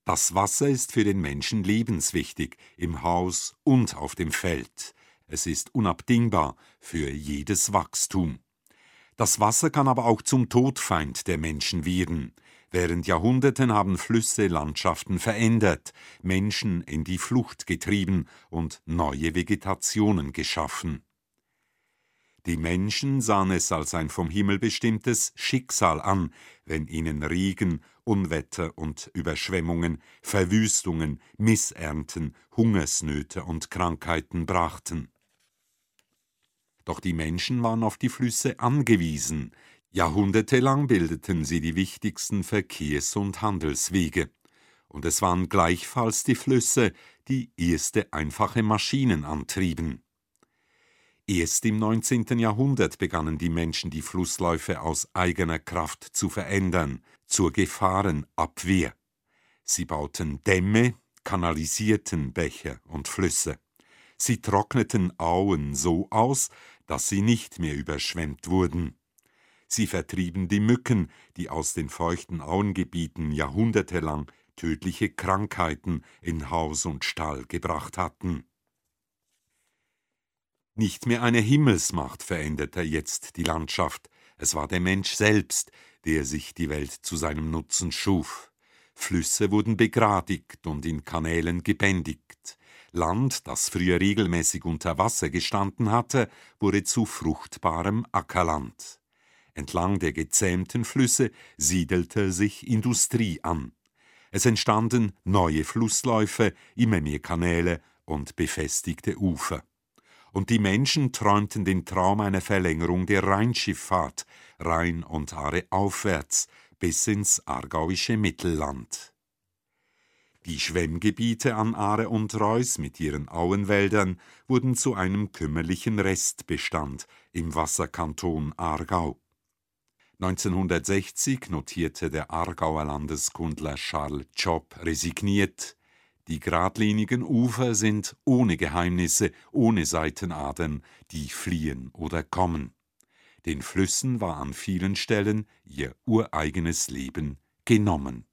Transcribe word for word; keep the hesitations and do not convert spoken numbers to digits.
Das Wasser ist für den Menschen lebenswichtig, im Haus und auf dem Feld. Es ist unabdingbar für jedes Wachstum. Das Wasser kann aber auch zum Todfeind der Menschen werden. Während Jahrhunderten haben Flüsse Landschaften verändert, Menschen in die Flucht getrieben und neue Vegetationen geschaffen. Die Menschen sahen es als ein vom Himmel bestimmtes Schicksal an, wenn ihnen Regen, Unwetter und Überschwemmungen, Verwüstungen, Missernten, Hungersnöte und Krankheiten brachten. Doch die Menschen waren auf die Flüsse angewiesen. Jahrhundertelang bildeten sie die wichtigsten Verkehrs- und Handelswege. Und es waren gleichfalls die Flüsse, die erste einfache Maschinen antrieben. Erst im neunzehnten Jahrhundert begannen die Menschen die Flussläufe aus eigener Kraft zu verändern, zur Gefahrenabwehr. Sie bauten Dämme, kanalisierten Bäche und Flüsse. Sie trockneten Auen so aus, dass sie nicht mehr überschwemmt wurden. Sie vertrieben die Mücken, die aus den feuchten Auengebieten jahrhundertelang tödliche Krankheiten in Haus und Stall gebracht hatten. Nicht mehr eine Himmelsmacht veränderte jetzt die Landschaft, es war der Mensch selbst, der sich die Welt zu seinem Nutzen schuf. Flüsse wurden begradigt und in Kanälen gebändigt. Land, das früher regelmäßig unter Wasser gestanden hatte, wurde zu fruchtbarem Ackerland. Entlang der gezähmten Flüsse siedelte sich Industrie an. Es entstanden neue Flussläufe, immer mehr Kanäle und befestigte Ufer. Und die Menschen träumten den Traum einer Verlängerung der Rheinschifffahrt, Rhein und Aare aufwärts, bis ins aargauische Mittelland. Die Schwemmgebiete an Aare und Reuss mit ihren Auenwäldern wurden zu einem kümmerlichen Restbestand im Wasserkanton Aargau. neunzehnhundertsechzig notierte der Aargauer Landeskundler Charles Tschopp resigniert: Die geradlinigen Ufer sind ohne Geheimnisse, ohne Seitenadern, die fliehen oder kommen. Den Flüssen war an vielen Stellen ihr ureigenes Leben genommen.